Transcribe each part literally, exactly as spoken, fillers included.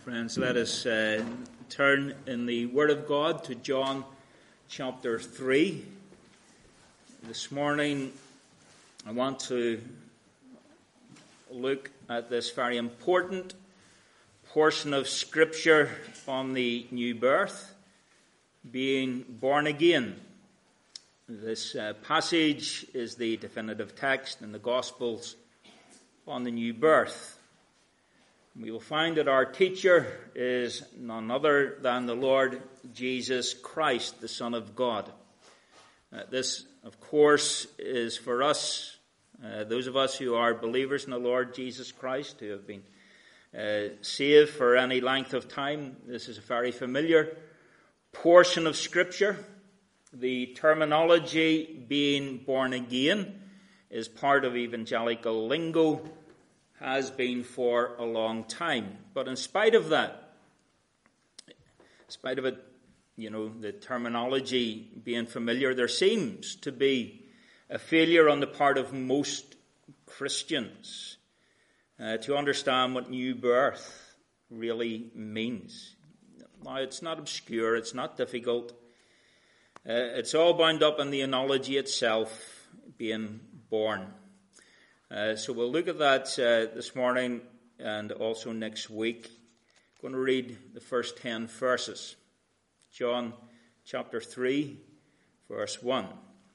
Friends, let us uh, turn in the Word of God to John chapter three. This morning I want to look at this very important portion of Scripture on the new birth, being born again. This uh, passage is the definitive text in the Gospels on the new birth. We will find that our teacher is none other than the Lord Jesus Christ, the Son of God. Uh, this, of course, is for us, uh, those of us who are believers in the Lord Jesus Christ, who have been uh, saved for any length of time. This is a very familiar portion of Scripture. The terminology being born again is part of evangelical lingo, has been for a long time. But in spite of that, in spite of it, you know, the terminology being familiar, there seems to be a failure on the part of most Christians uh, to understand what new birth really means. Now, it's not obscure, it's not difficult. Uh, it's all bound up in the analogy itself, being born. Uh, so we'll look at that uh, this morning and also next week. I'm going to read the first ten verses. John chapter three, verse one.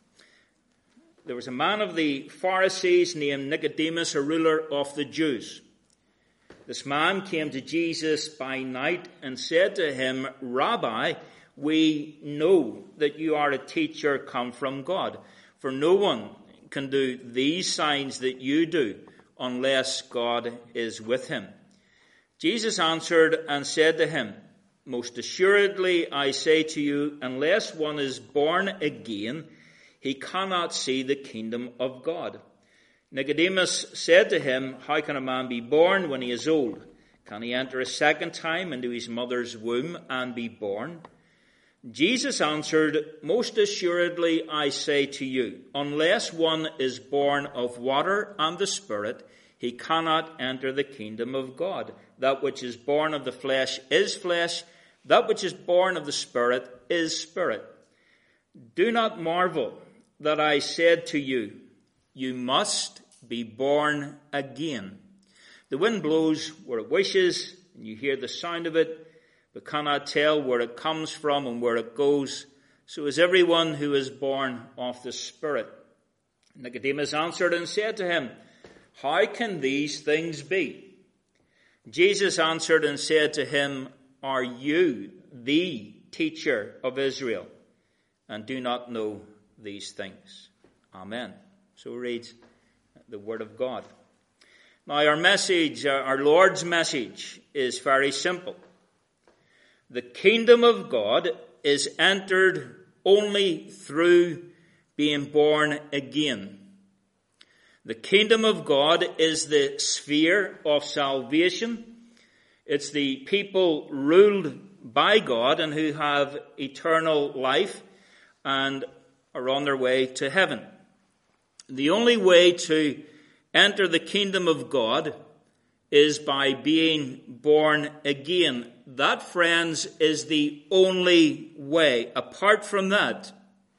There was a man of the Pharisees named Nicodemus, a ruler of the Jews. This man came to Jesus by night and said to him, "Rabbi, we know that you are a teacher come from God, for no one can do these signs that you do unless God is with him." Jesus answered and said to him, "Most assuredly I say to you, unless one is born again, he cannot see the kingdom of God." Nicodemus said to him, "How can a man be born when he is old? Can he enter a second time into his mother's womb and be born?" Jesus answered, "Most assuredly I say to you, unless one is born of water and the Spirit, he cannot enter the kingdom of God. That which is born of the flesh is flesh, that which is born of the Spirit is spirit. Do not marvel that I said to you, you must be born again. The wind blows where it wishes, and you hear the sound of it, but cannot tell where it comes from and where it goes. So is everyone who is born of the Spirit." Nicodemus answered and said to him, "How can these things be?" Jesus answered and said to him, "Are you the teacher of Israel, and do not know these things?" Amen. So reads the Word of God. Now our message, our Lord's message, is very simple. The kingdom of God is entered only through being born again. The kingdom of God is the sphere of salvation. It's the people ruled by God and who have eternal life and are on their way to heaven. The only way to enter the kingdom of God is by being born again. That, friends, is the only way. Apart from that,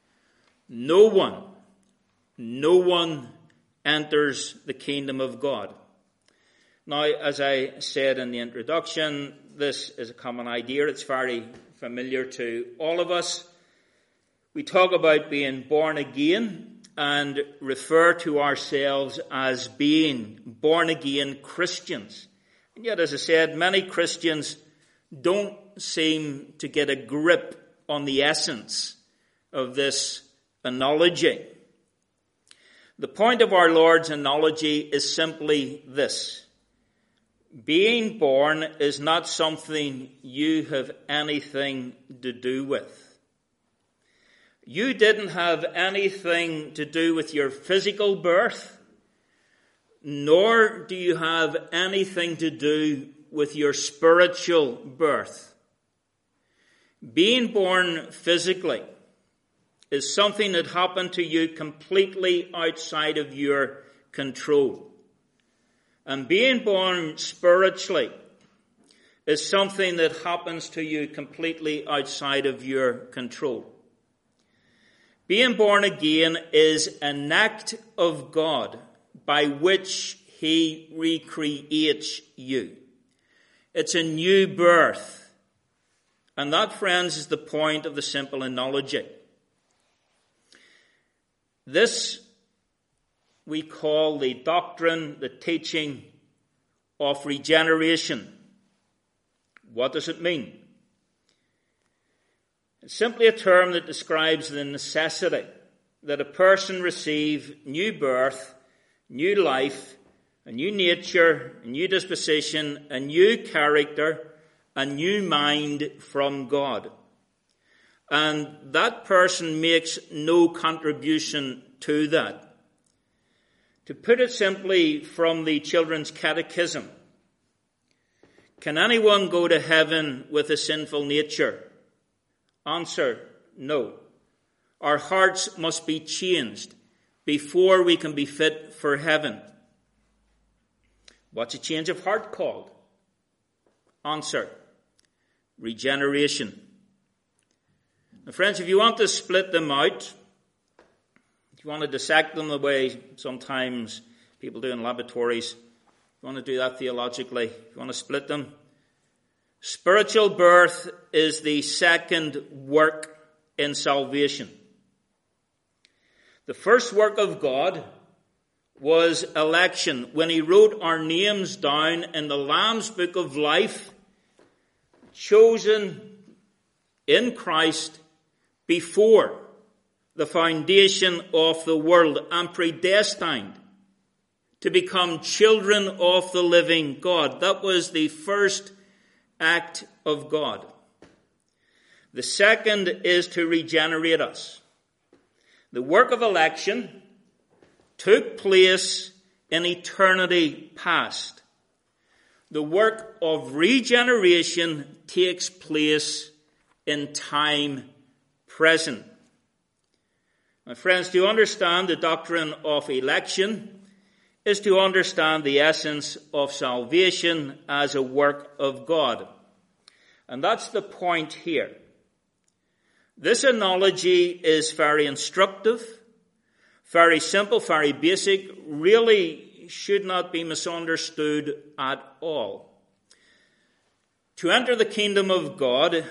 no one, no one enters the kingdom of God. Now, as I said in the introduction, this is a common idea. It's very familiar to all of us. We talk about being born again and refer to ourselves as being born-again Christians. And yet, as I said, many Christians don't seem to get a grip on the essence of this analogy. The point of our Lord's analogy is simply this. Being born is not something you have anything to do with. You didn't have anything to do with your physical birth, nor do you have anything to do with your spiritual birth. Being born physically is something that happened to you completely outside of your control. And being born spiritually is something that happens to you completely outside of your control. Being born again is an act of God by which he recreates you. It's a new birth. And that, friends, is the point of the simple analogy. This we call the doctrine, the teaching of regeneration. What does it mean? It's simply a term that describes the necessity that a person receive new birth, new life, a new nature, a new disposition, a new character, a new mind from God. And that person makes no contribution to that. To put it simply from the Children's Catechism, can anyone go to heaven with a sinful nature? Answer, no. Our hearts must be changed before we can be fit for heaven. What's a change of heart called? Answer, regeneration. Now, friends, if you want to split them out, if you want to dissect them the way sometimes people do in laboratories, if you want to do that theologically, if you want to split them, spiritual birth is the second work in salvation. The first work of God was election. When he wrote our names down in the Lamb's Book of Life, chosen in Christ before the foundation of the world and predestined to become children of the living God. That was the first act of God. The second is to regenerate us. The work of election took place in eternity past. The work of regeneration takes place in time present. My friends, to understand the doctrine of election is to understand the essence of salvation as a work of God. And that's the point here. This analogy is very instructive, very simple, very basic, really should not be misunderstood at all. To enter the kingdom of God,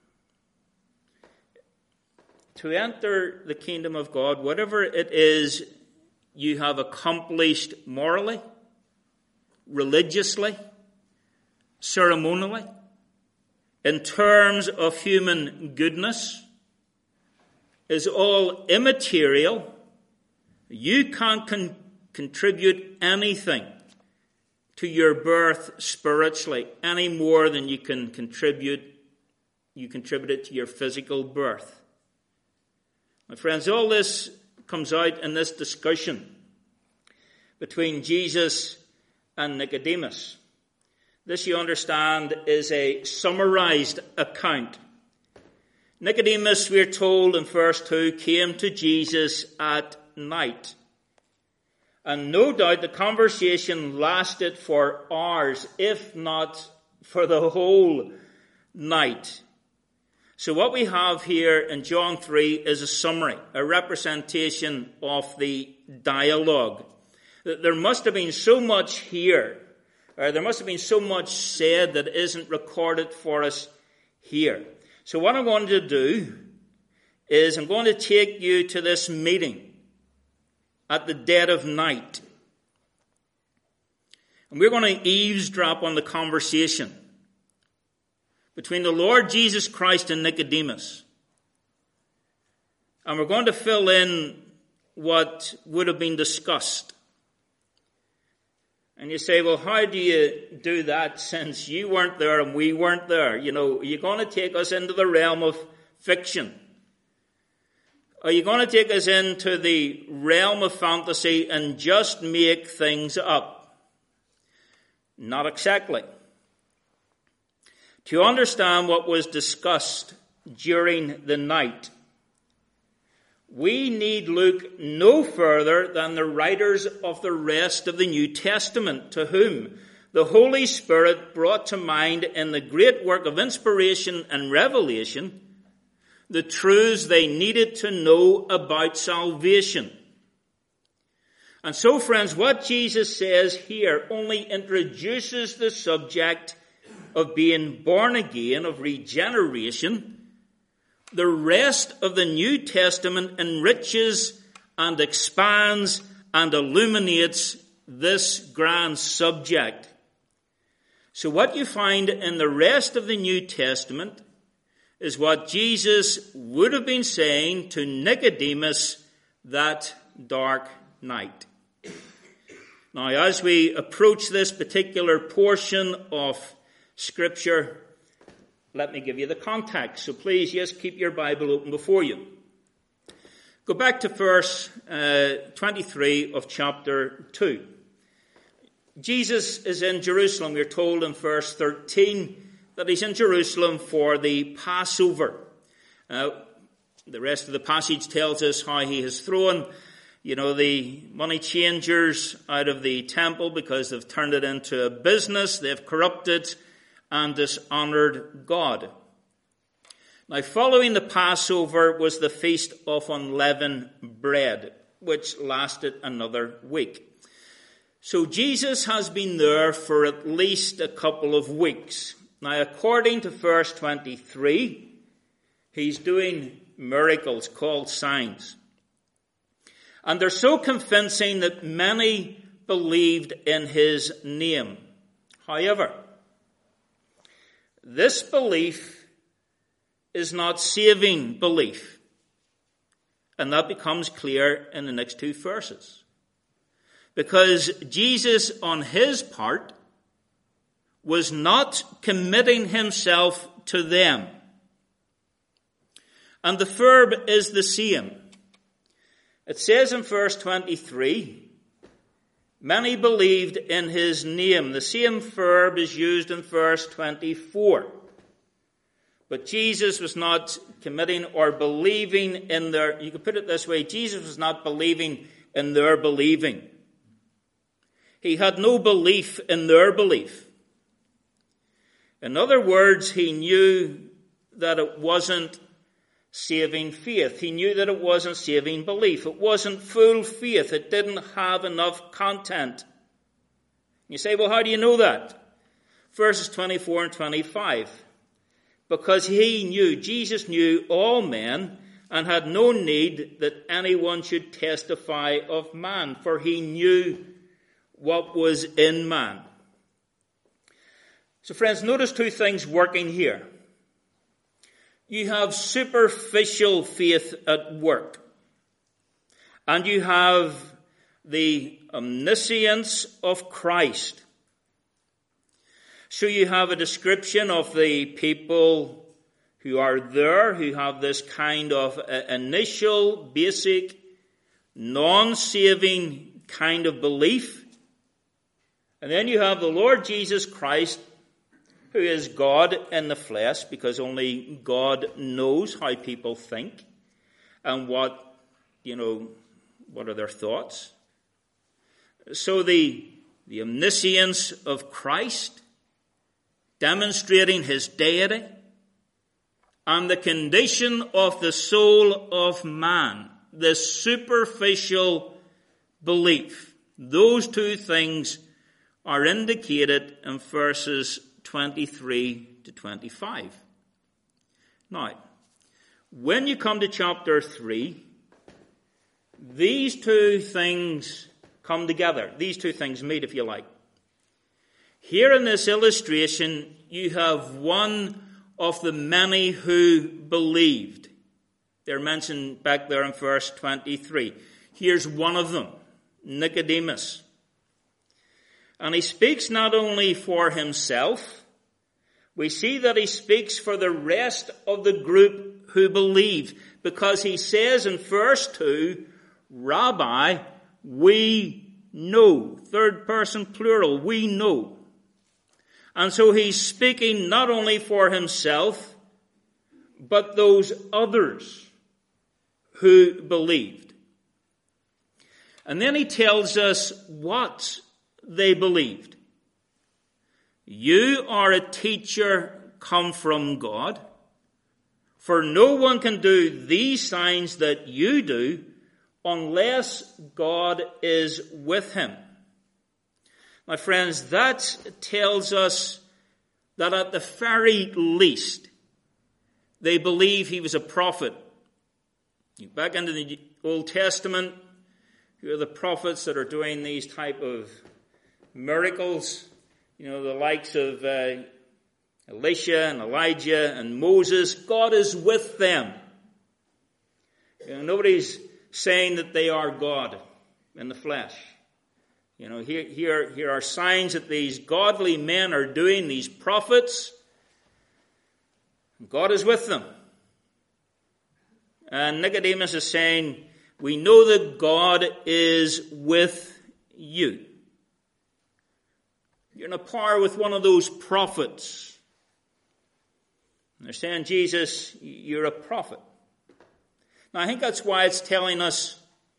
to enter the kingdom of God, whatever it is you have accomplished morally, religiously, ceremonially, in terms of human goodness, is all immaterial. You can't con- contribute anything to your birth spiritually any more than you can contribute you contributed to your physical birth. My friends, all this comes out in this discussion between Jesus and Nicodemus. This, you understand, is a summarized account. Nicodemus, we're told in verse two, came to Jesus at night. And no doubt the conversation lasted for hours, if not for the whole night. So what we have here in John three is a summary, a representation of the dialogue. There must have been so much here, or there must have been so much said that isn't recorded for us here. So what I'm going to do is I'm going to take you to this meeting at the dead of night. And we're going to eavesdrop on the conversation between the Lord Jesus Christ and Nicodemus. And we're going to fill in what would have been discussed. And you say, well, how do you do that since you weren't there and we weren't there? You know, are you going to take us into the realm of fiction? Are you going to take us into the realm of fantasy and just make things up? Not exactly. To understand what was discussed during the night, we need look no further than the writers of the rest of the New Testament, to whom the Holy Spirit brought to mind in the great work of inspiration and revelation the truths they needed to know about salvation. And so, friends, what Jesus says here only introduces the subject of being born again, of regeneration. The rest of the New Testament enriches and expands and illuminates this grand subject. So what you find in the rest of the New Testament is what Jesus would have been saying to Nicodemus that dark night. Now, as we approach this particular portion of Scripture, let me give you the context. So please, yes, keep your Bible open before you. Go back to verse uh, twenty-three of chapter two. Jesus is in Jerusalem. We're told in verse thirteen that he's in Jerusalem for the Passover. Uh, the rest of the passage tells us how he has thrown, you know, the money changers out of the temple because they've turned it into a business. They've corrupted and dishonored God. Now, following the Passover was the Feast of Unleavened Bread, which lasted another week. So Jesus has been there for at least a couple of weeks. Now, according to verse twenty-three, he's doing miracles called signs. And they're so convincing that many believed in his name. However, this belief is not saving belief. And that becomes clear in the next two verses. Because Jesus, on his part, was not committing himself to them. And the verb is the same. It says in verse twenty-three, many believed in his name. The same verb is used in verse twenty-four. But Jesus was not committing or believing in their, you could put it this way, Jesus was not believing in their believing. He had no belief in their belief. In other words, he knew that it wasn't saving faith. He knew that it wasn't saving belief. It wasn't full faith. It didn't have enough content. You say, well, how do you know that? Verses twenty-four and twenty-five. Because he knew, Jesus knew all men and had no need that anyone should testify of man, for he knew what was in man. So friends, notice two things working here. You have superficial faith at work. And you have the omniscience of Christ. So you have a description of the people who are there, who have this kind of initial, basic, non-saving kind of belief. And then you have the Lord Jesus Christ, who is God in the flesh, because only God knows how people think and what, you know, what are their thoughts. So the, the omniscience of Christ, demonstrating his deity, and the condition of the soul of man, the superficial belief. Those two things are indicated in verses twenty-three to twenty-five. Now, when you come to chapter three, these two things come together. These two things meet, if you like. Here in this illustration, you have one of the many who believed. They're mentioned back there in verse twenty-three. Here's one of them, Nicodemus. And he speaks not only for himself, we see that he speaks for the rest of the group who believe, because he says in verse two, Rabbi, we know. Third person plural, we know. And so he's speaking not only for himself, but those others who believed. And then he tells us what they believed. You are a teacher come from God, for no one can do these signs that you do unless God is with him. My friends, that tells us that at the very least, they believe he was a prophet. Back into the Old Testament, who are the prophets that are doing these type of miracles? You know, the likes of uh, Elisha and Elijah and Moses. God is with them. You know, nobody's saying that they are God in the flesh. You know, here, here, here are signs that these godly men are doing, these prophets. God is with them. And Nicodemus is saying, we know that God is with you. You're in a par with one of those prophets. And they're saying, Jesus, you're a prophet. Now, I think that's why it's telling us,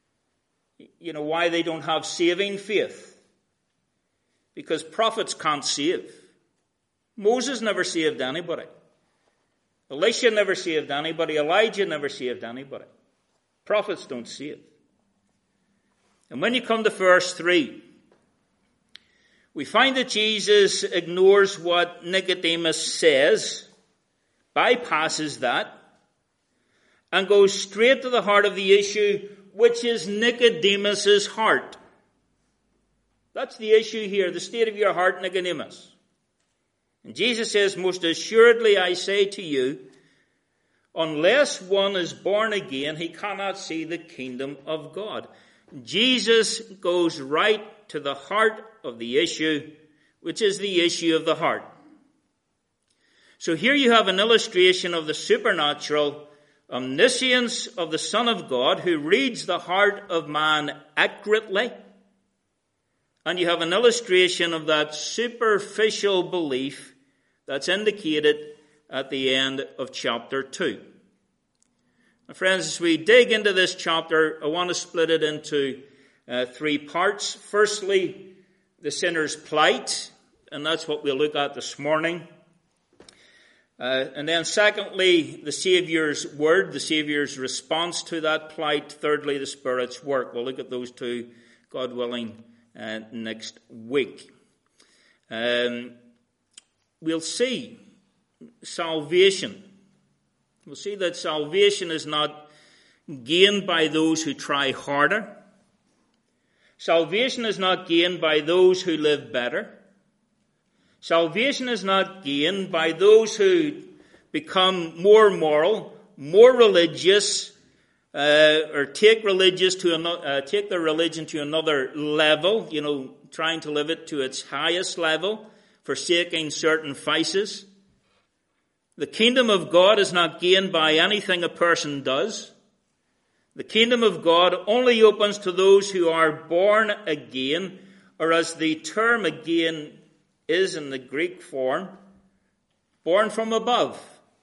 you know, why they don't have saving faith. Because prophets can't save. Moses never saved anybody. Elisha never saved anybody. Elijah never saved anybody. Prophets don't save. And when you come to verse three, we find that Jesus ignores what Nicodemus says, bypasses that, and goes straight to the heart of the issue, which is Nicodemus's heart. That's the issue here, the state of your heart, Nicodemus. And Jesus says, most assuredly I say to you, unless one is born again, he cannot see the kingdom of God. Jesus goes right to the heart of the issue, which is the issue of the heart. So here you have an illustration of the supernatural omniscience of the Son of God, who reads the heart of man accurately. And you have an illustration of that superficial belief that's indicated at the end of chapter two. Now, friends, as we dig into this chapter, I want to split it into uh, three parts. Firstly, the sinner's plight, and that's what we'll look at this morning. Uh, and then secondly, the Saviour's word, the Saviour's response to that plight. Thirdly, the Spirit's work. We'll look at those two, God willing, uh, next week. Um, we'll see salvation. We'll see that salvation is not gained by those who try harder. Salvation is not gained by those who live better. Salvation is not gained by those who become more moral, more religious, uh, or take religious to another, uh, take their religion to another level. You know, trying to live it to its highest level, forsaking certain vices. The kingdom of God is not gained by anything a person does. The kingdom of God only opens to those who are born again, or as the term again is in the Greek form, born from above.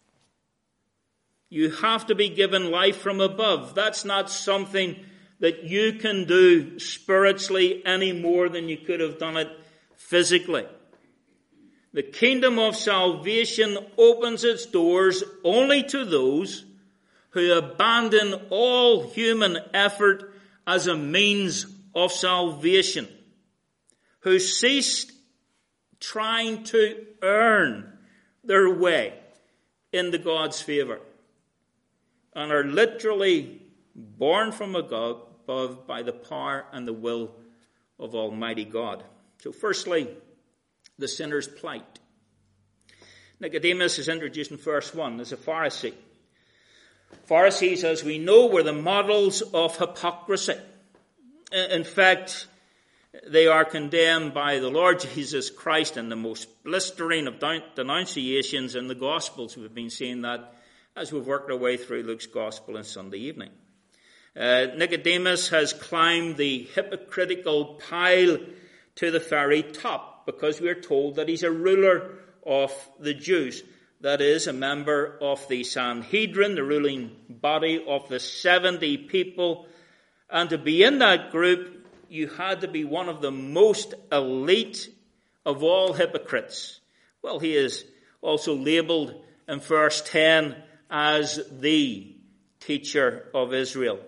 You have to be given life from above. That's not something that you can do spiritually any more than you could have done it physically. The kingdom of salvation opens its doors only to those who abandon all human effort as a means of salvation, who cease trying to earn their way into God's favor, and are literally born from above by the power and the will of Almighty God. So firstly, the sinner's plight. Nicodemus is introduced in verse one as a Pharisee. Pharisees, as we know, were the models of hypocrisy. In fact, they are condemned by the Lord Jesus Christ in the most blistering of denunciations in the Gospels. We've been seeing that as we've worked our way through Luke's Gospel on Sunday evening. Uh, Nicodemus has climbed the hypocritical pile to the very top, because we are told that he's a ruler of the Jews. That is, a member of the Sanhedrin, the ruling body of the seventy people. And to be in that group, you had to be one of the most elite of all hypocrites. Well, he is also labeled in verse ten as the teacher of Israel,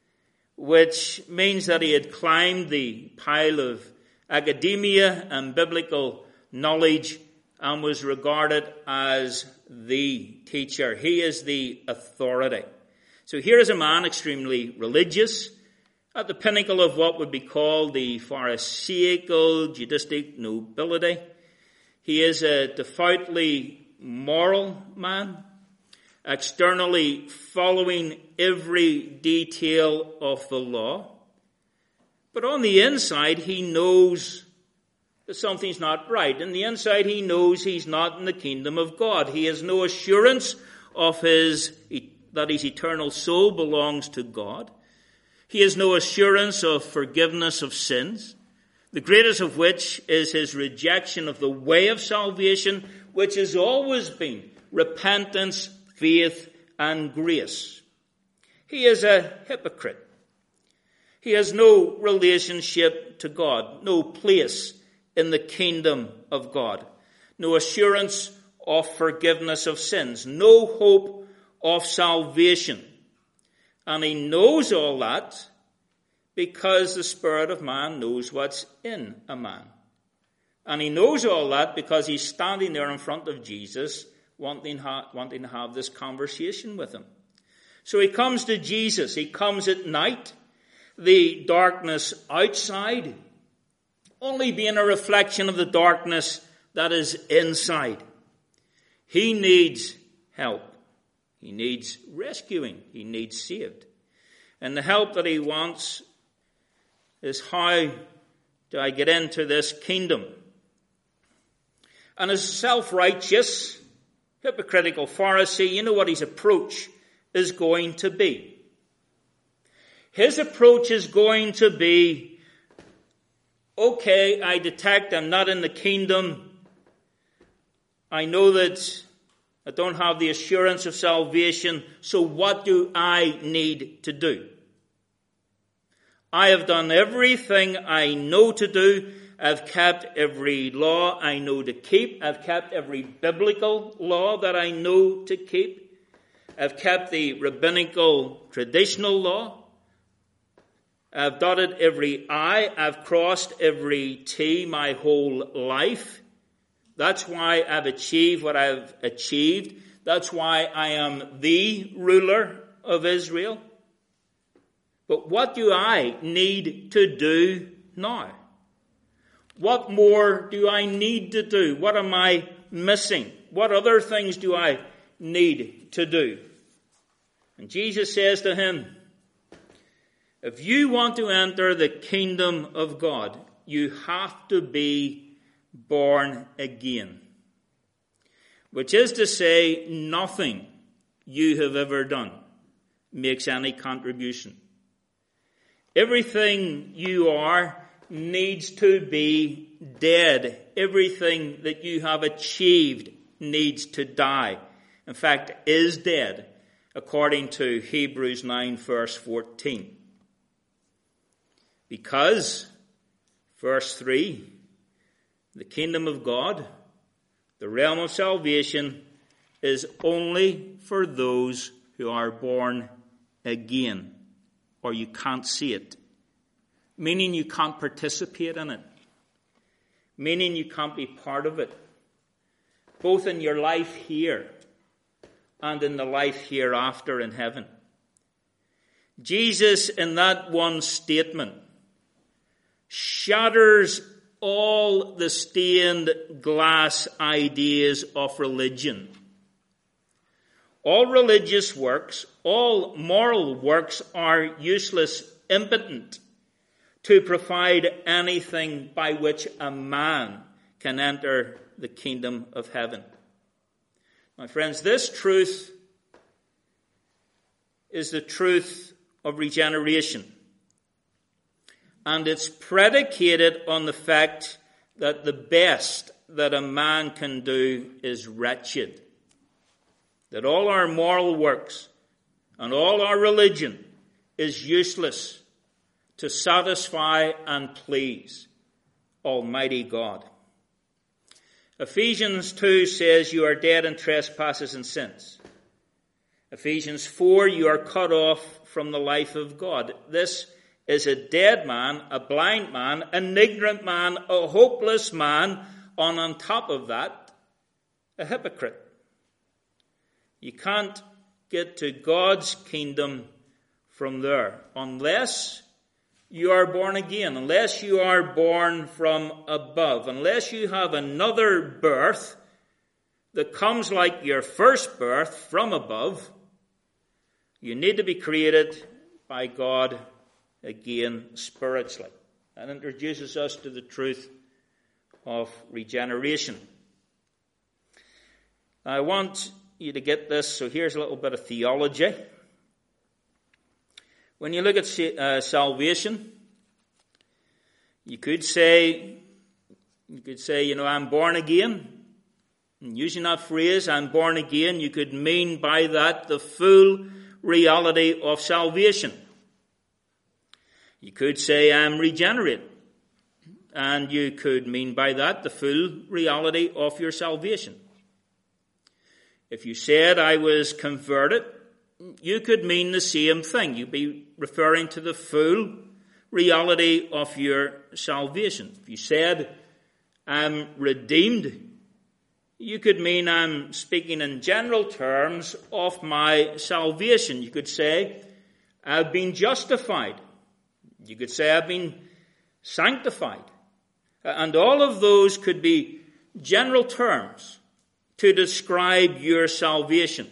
which means that he had climbed the pile of academia and biblical knowledge and was regarded as the teacher. He is the authority. So here is a man extremely religious, at the pinnacle of what would be called the Pharisaical Judaistic nobility. He is a devoutly moral man, externally following every detail of the law. But on the inside, he knows that something's not right. On the inside, he knows he's not in the kingdom of God. He has no assurance of his that his eternal soul belongs to God. He has no assurance of forgiveness of sins, the greatest of which is his rejection of the way of salvation, which has always been repentance, faith, and grace. He is a hypocrite. He has no relationship to God, no place in the kingdom of God, no assurance of forgiveness of sins, no hope of salvation. And he knows all that because the spirit of man knows what's in a man. And he knows all that because he's standing there in front of Jesus wanting, ha- wanting to have this conversation with him. So he comes to Jesus. He comes at night, the darkness outside only being a reflection of the darkness that is inside. He needs help. He needs rescuing. He needs saved. And the help that he wants is, how do I get into this kingdom? And as a self-righteous, hypocritical Pharisee, you know what his approach is going to be. His approach is going to be, okay, I detect I'm not in the kingdom. I know that I don't have the assurance of salvation, so what do I need to do? I have done everything I know to do. I've kept every law I know to keep. I've kept every biblical law that I know to keep. I've kept the rabbinical traditional law. I've dotted every I. I've crossed every T my whole life. That's why I've achieved what I've achieved. That's why I am the ruler of Israel. But what do I need to do now? What more do I need to do? What am I missing? What other things do I need to do? And Jesus says to him, if you want to enter the kingdom of God, you have to be born again. Which is to say, nothing you have ever done makes any contribution. Everything you are needs to be dead. Everything that you have achieved needs to die. In fact, is dead, according to Hebrews nine, verse fourteen. Because, verse three, the kingdom of God, the realm of salvation, is only for those who are born again, or you can't see it. Meaning you can't participate in it. Meaning you can't be part of it. Both in your life here and in the life hereafter in heaven. Jesus, in that one statement, shatters all the stained glass ideas of religion. All religious works, all moral works are useless, impotent to provide anything by which a man can enter the kingdom of heaven. My friends, this truth is the truth of regeneration. And it's predicated on the fact that the best that a man can do is wretched. That all our moral works and all our religion is useless to satisfy and please Almighty God. Ephesians two says you are dead in trespasses and sins. Ephesians four, you are cut off from the life of God. This is a dead man, a blind man, an ignorant man, a hopeless man, and on top of that, a hypocrite. You can't get to God's kingdom from there unless you are born again, unless you are born from above, unless you have another birth that comes like your first birth from above. You need to be created by God again spiritually. That introduces us to the truth of regeneration. I want you to get this, so here's a little bit of theology. When you look at uh, salvation, you could say, you could say, you know, I'm born again. And using that phrase, I'm born again, you could mean by that the full reality of salvation. You could say I'm regenerate, and you could mean by that the full reality of your salvation. If you said I was converted, you could mean the same thing. You'd be referring to the full reality of your salvation. If you said I'm redeemed, you could mean I'm speaking in general terms of my salvation. You could say I've been justified. You could say I've been sanctified. And all of those could be general terms to describe your salvation.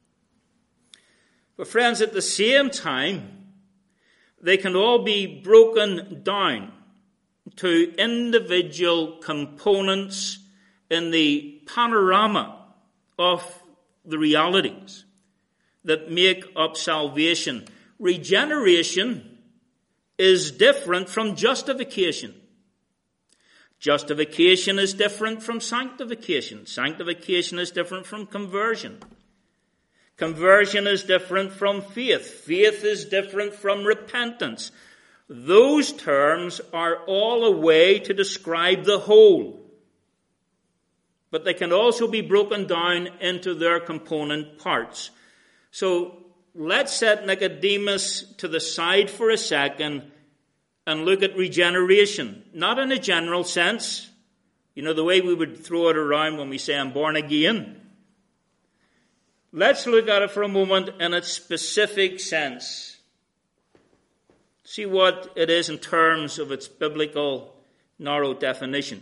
But friends, at the same time, they can all be broken down to individual components in the panorama of the realities that make up salvation. Regeneration is different from justification. Justification is different from sanctification. Sanctification is different from conversion. Conversion is different from faith. Faith is different from repentance. Those terms are all a way to describe the whole. But they can also be broken down into their component parts. So let's set Nicodemus to the side for a second and look at regeneration. Not in a general sense. You know, the way we would throw it around when we say I'm born again. Let's look at it for a moment in its specific sense. See what it is in terms of its biblical narrow definition.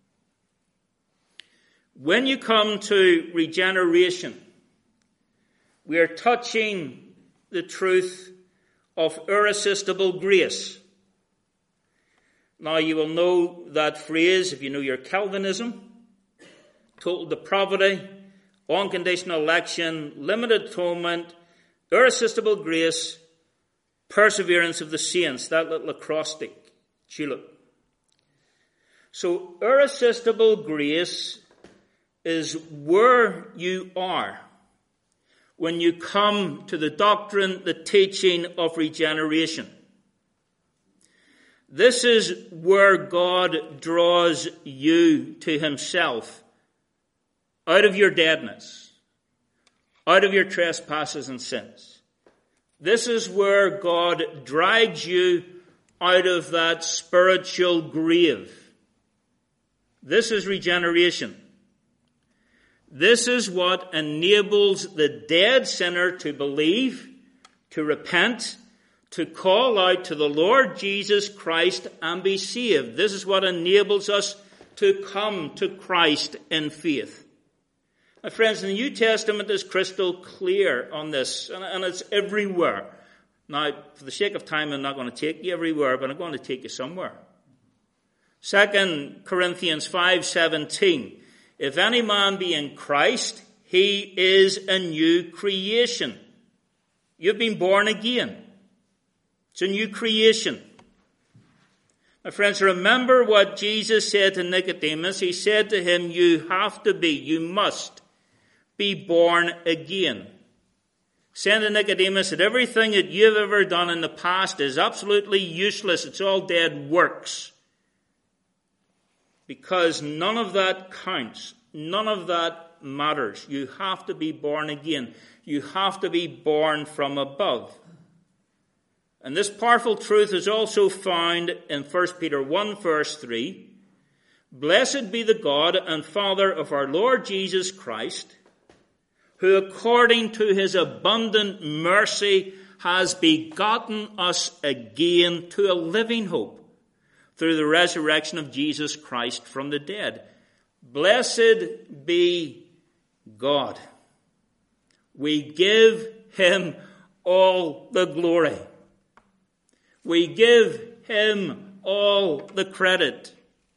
When you come to regeneration, we are touching the truth of irresistible grace. Now, you will know that phrase if you know your Calvinism: total depravity, unconditional election, limited atonement, irresistible grace, perseverance of the saints, that little acrostic, tulip. So, irresistible grace is where you are when you come to the doctrine, the teaching of regeneration. This is where God draws you to himself out of your deadness, out of your trespasses and sins. This is where God drags you out of that spiritual grave. This is regeneration. This is what enables the dead sinner to believe, to repent, to call out to the Lord Jesus Christ and be saved. This is what enables us to come to Christ in faith. My friends, the New Testament is crystal clear on this, and it's everywhere. Now, for the sake of time, I'm not going to take you everywhere, but I'm going to take you somewhere. Second Corinthians five seventeen. If any man be in Christ, he is a new creation. You've been born again. It's a new creation. My friends, remember what Jesus said to Nicodemus. He said to him, you have to be, you must be born again. Saying to Nicodemus that everything that you've ever done in the past is absolutely useless. It's all dead works. because none of that counts. None of that matters. You have to be born again. You have to be born from above. And this powerful truth is also found in First Peter one verse three. Blessed be the God and Father of our Lord Jesus Christ, who according to his abundant mercy has begotten us again to a living hope through the resurrection of Jesus Christ from the dead. Blessed be God. We give him all the glory. We give him all the credit.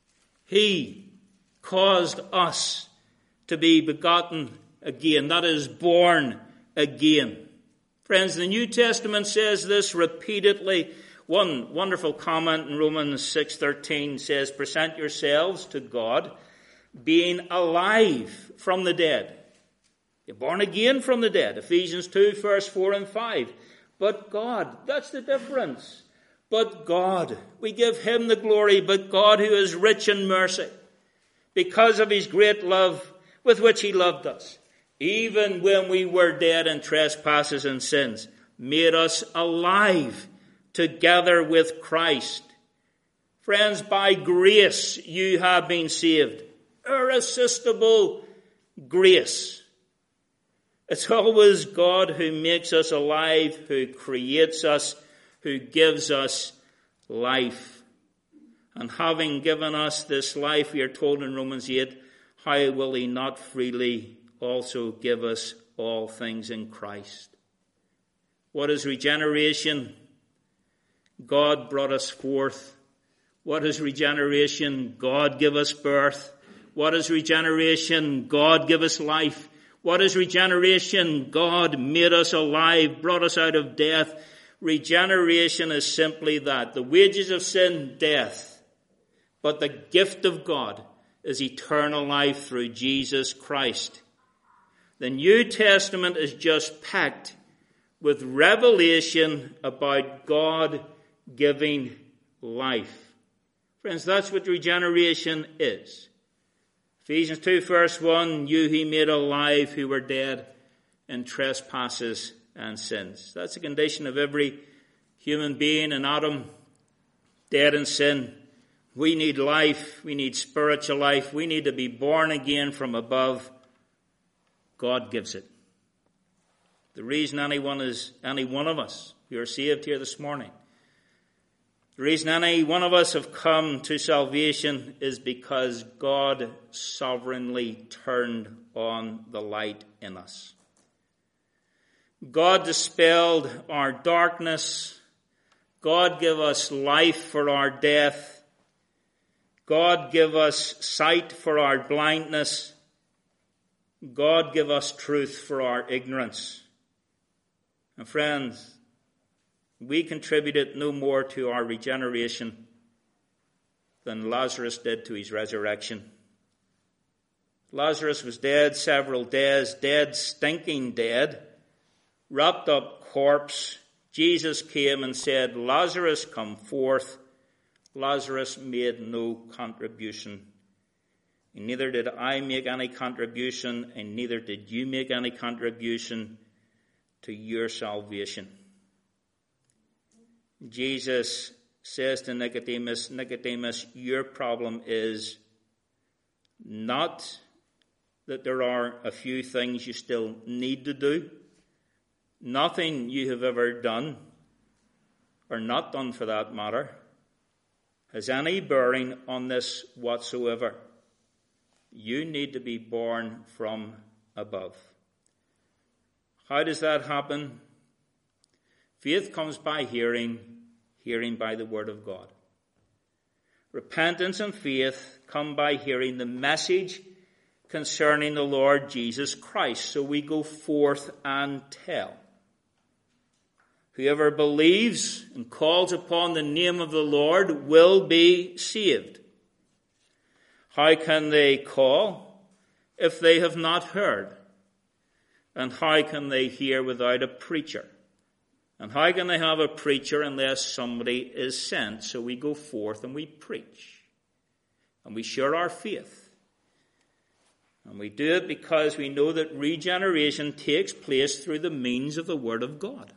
He caused us to be begotten again. That is, born again. Friends, the New Testament says this repeatedly. One wonderful comment in Romans six thirteen says, present yourselves to God, being alive from the dead. You're born again from the dead. Ephesians two, verse four and five. But God, that's the difference. But God, we give him the glory, but God who is rich in mercy, because of his great love with which he loved us, even when we were dead in trespasses and sins, made us alive together with Christ. Friends, by grace you have been saved. Irresistible grace. It's always God who makes us alive, who creates us, who gives us life. And having given us this life, we are told in Romans eight, how will he not freely also give us all things in Christ? What is regeneration? God brought us forth. What is regeneration? God give us birth. What is regeneration? God give us life. What is regeneration? God made us alive, brought us out of death. Regeneration is simply that. The wages of sin, death. But the gift of God is eternal life through Jesus Christ. The New Testament is just packed with revelation about God giving life. Friends, that's what regeneration is. Ephesians two verse one, you he made alive who were dead in trespasses and sins. That's the condition of every human being in Adam, dead in sin. We need life. We need spiritual life. We need to be born again from above. God gives it. The reason anyone is, any one of us who are saved here this morning, the reason any one of us have come to salvation is because God sovereignly turned on the light in us. God dispelled our darkness. God gave us life for our death. God gave us sight for our blindness. God gave us truth for our ignorance. And friends, we contributed no more to our regeneration than Lazarus did to his resurrection. Lazarus was dead several days, dead, stinking dead, wrapped up corpse. Jesus came and said, Lazarus, come forth. Lazarus made no contribution. And neither did I make any contribution, and neither did you make any contribution to your salvation. Jesus says to Nicodemus, Nicodemus, your problem is not that there are a few things you still need to do. Nothing you have ever done, or not done for that matter, has any bearing on this whatsoever. You need to be born from above. How does that happen? Faith comes by hearing, hearing by the word of God. Repentance and faith come by hearing the message concerning the Lord Jesus Christ. So we go forth and tell. Whoever believes and calls upon the name of the Lord will be saved. How can they call if they have not heard? And how can they hear without a preacher? And how can they have a preacher unless somebody is sent? So we go forth and we preach. And we share our faith. And we do it because we know that regeneration takes place through the means of the Word of God.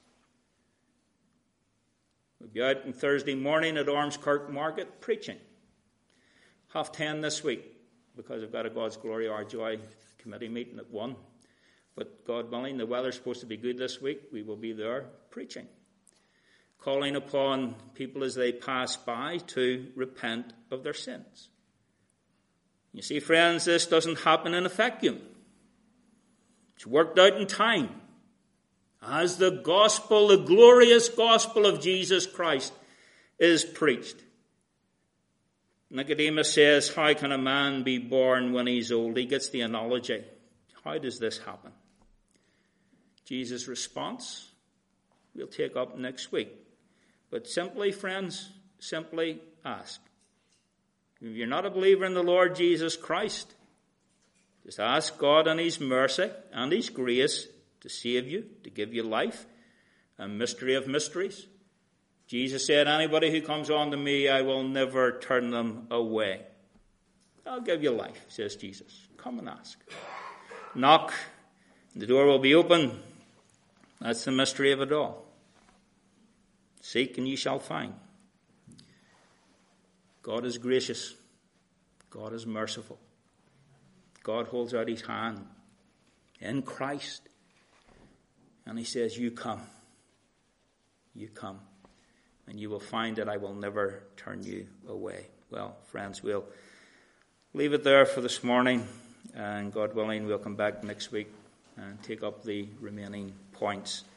We'll be out on Thursday morning at Ormskirk Market preaching. Half ten this week, because I've got a God's Glory Our Joy committee meeting at one. But God willing, the weather's supposed to be good this week. We will be there preaching, calling upon people as they pass by to repent of their sins. You see, friends, this doesn't happen in a vacuum. It's worked out in time. As the gospel, the glorious gospel of Jesus Christ is preached. Nicodemus says, how can a man be born when he's old? He gets the analogy. How does this happen? Jesus' response, we'll take up next week. But simply, friends, simply ask. If you're not a believer in the Lord Jesus Christ, just ask God in his mercy and his grace to save you, to give you life, a mystery of mysteries. Jesus said, anybody who comes on to me, I will never turn them away. I'll give you life, says Jesus. Come and ask. Knock, the door will be open. That's the mystery of it all. Seek and you shall find. God is gracious. God is merciful. God holds out his hand in Christ. And he says, you come. You come. And you will find that I will never turn you away. Well, friends, we'll leave it there for this morning. And God willing, we'll come back next week and take up the remaining points.